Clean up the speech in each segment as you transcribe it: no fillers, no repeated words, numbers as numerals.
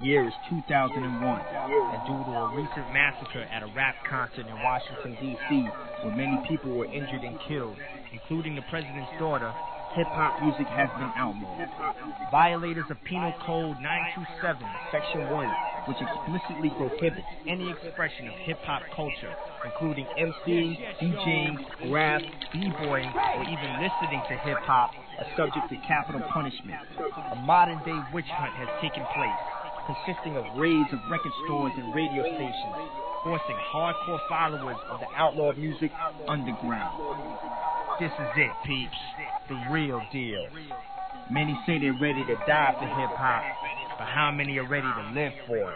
Year is 2001, and due to a recent massacre at a rap concert in Washington, D.C., where many people were injured and killed, including the president's daughter, hip-hop music has been outlawed. Violators of Penal Code 927, Section 1, which explicitly prohibits any expression of hip-hop culture, including MCing, DJing, rap, b-boying, or even listening to hip-hop, are subject to capital punishment. A modern-day witch hunt has taken place, consisting of raids of record stores and radio stations, forcing hardcore followers of the outlaw music underground. This is it, peeps. The real deal. Many say they're ready to die for hip-hop, but how many are ready to live for it?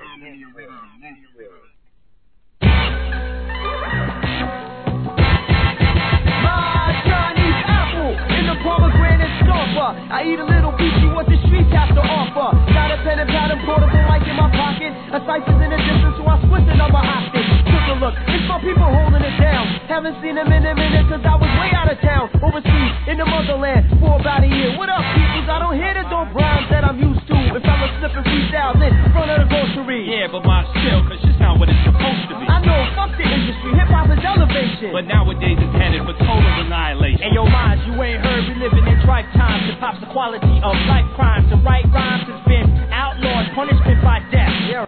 My Chinese apple in the pomegranate scoffer. I eat a little piece, see what the streets have to offer. Got a pen and pad and portable mic in my pocket. A cipher's in the distance, so I split the number octave. Took a look, it's my people holding it down. Haven't seen them in a minute, cause I was way out of town. Overseas, in the motherland, for about a year. What up, peoples? I don't hear the dope rhymes that I'm used to. If I'm slipping freestyles in front of the grocery. Yeah, but my still, cause it's not what it's supposed to be. I know, fuck the industry, hip-hop is elevation. But nowadays it's headed for total annihilation. And yo, minds, you ain't heard, we living in tripe times. Hip-hop's the quality of life crimes. To write rhymes has been outlawed, punishment by death. Yeah.